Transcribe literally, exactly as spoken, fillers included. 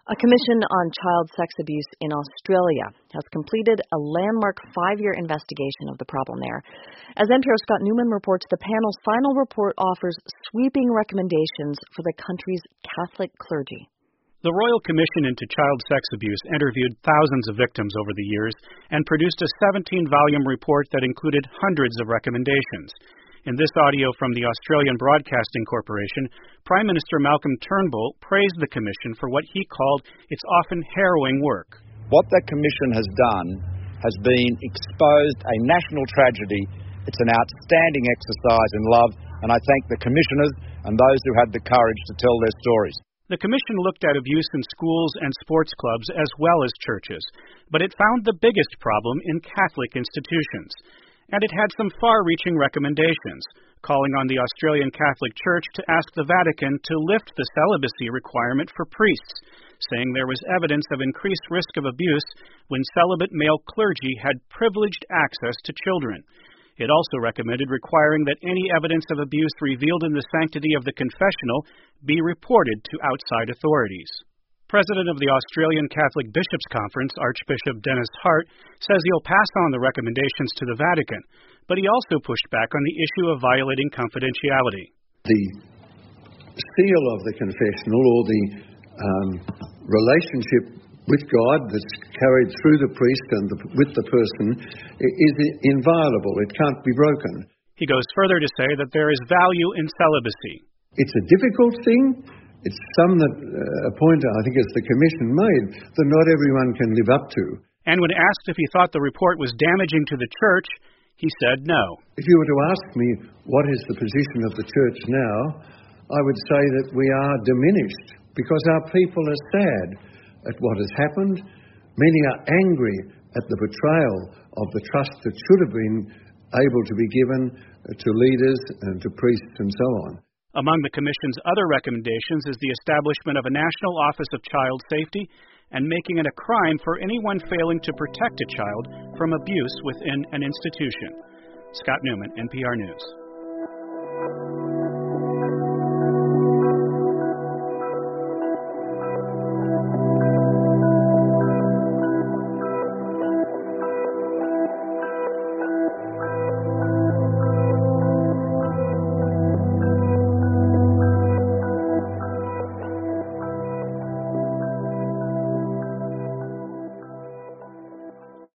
A commission on child sex abuse in Australia has completed a landmark five-year investigation of the problem there. As N P R's Scott Newman reports, the panel's final report offers sweeping recommendations for the country's Catholic clergy. The Royal Commission into Child Sex Abuse interviewed thousands of victims over the years and produced a seventeen-volume report that included hundreds of recommendations. In this audio from the Australian Broadcasting Corporation, Prime Minister Malcolm Turnbull praised the Commission for what he called its often harrowing work. What that Commission has done has been exposed a national tragedy. It's an outstanding exercise in love, and I thank the Commissioners and those who had the courage to tell their stories. The Commission looked at abuse in schools and sports clubs as well as churches, but it found the biggest problem in Catholic institutions. And it had some far-reaching recommendations, calling on the Australian Catholic Church to ask the Vatican to lift the celibacy requirement for priests, saying there was evidence of increased risk of abuse when celibate male clergy had privileged access to children. It also recommended requiring that any evidence of abuse revealed in the sanctity of the confessional be reported to outside authorities. President of the Australian Catholic Bishops' Conference, Archbishop Dennis Hart, says he'll pass on the recommendations to the Vatican, but he also pushed back on the issue of violating confidentiality. The seal of the confessional, or the um, relationship with God that's carried through the priest and the, with the person, is inviolable. It can't be broken. He goes further to say that there is value in celibacy. It's a difficult thing. It's some that, uh, a point I think as the Commission made, that not everyone can live up to. And when asked if he thought the report was damaging to the Church, he said no. If you were to ask me what is the position of the Church now, I would say that we are diminished because our people are sad at what has happened. Many are angry at the betrayal of the trust that should have been able to be given to leaders and to priests and so on. Among the Commission's other recommendations is the establishment of a National Office of Child Safety and making it a crime for anyone failing to protect a child from abuse within an institution. Scott Newman, N P R News.